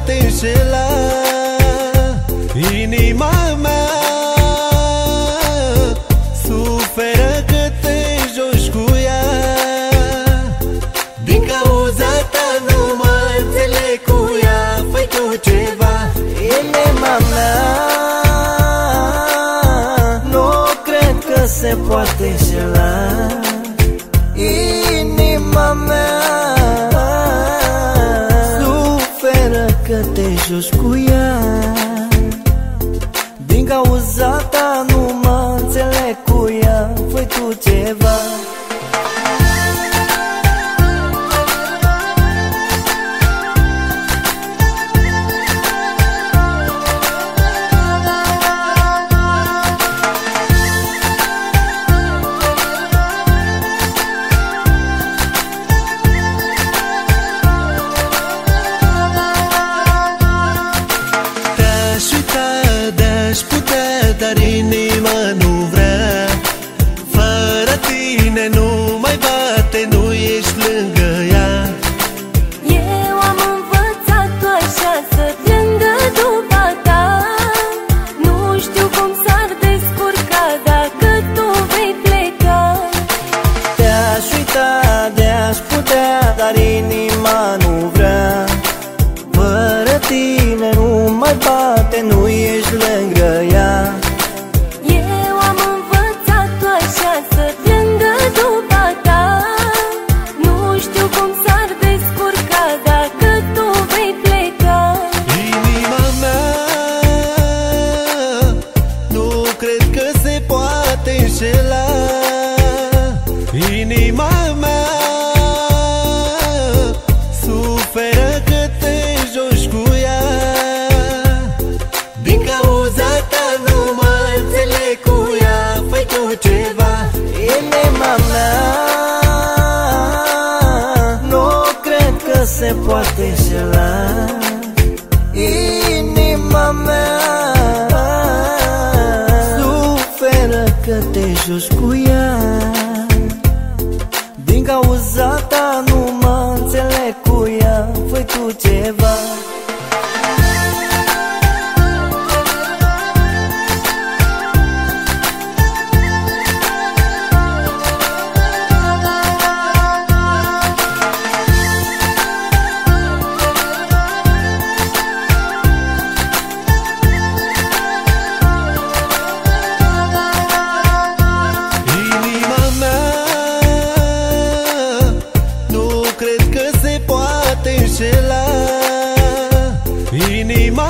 poate înșela. Inima mea suferă că te joci cu ea. Din cauza ta nu mă înțeleg cu ea. Fă-i tu ceva. Inima mea nu cred că se poate înșela. Inima mea suferă că te joci cu ea. Din cauza ta nu mă înțeleg cu ea. Fă-i tu ceva. De-aș putea, dar inima nu vrea. Fără tine nu mai bate, nu ești lângă ea. Eu am învățat așa să plângă după ta. Nu știu cum s-ar descurca dacă tu vei pleca. Te-aș uita, de-aș putea, dar inima nu vrea. Fără tine nu mai bate, nu ești lângă ea. Eu am învățat așa să plângă după ta. Nu știu cum s-ar descurca dacă tu vei pleca. Inima mea nu cred că se poate înșela. Inima mea suferă că te joci cu ea. Din cauza ta nu mă înțeleg cu ea. Fă-i tu ceva. Inima mea nu cred că se poate înșela. Inima mea suferă că te joci cu ea. Din cauza ta nu mă înțeleg cu ea. Fă-i tu ceva. Inima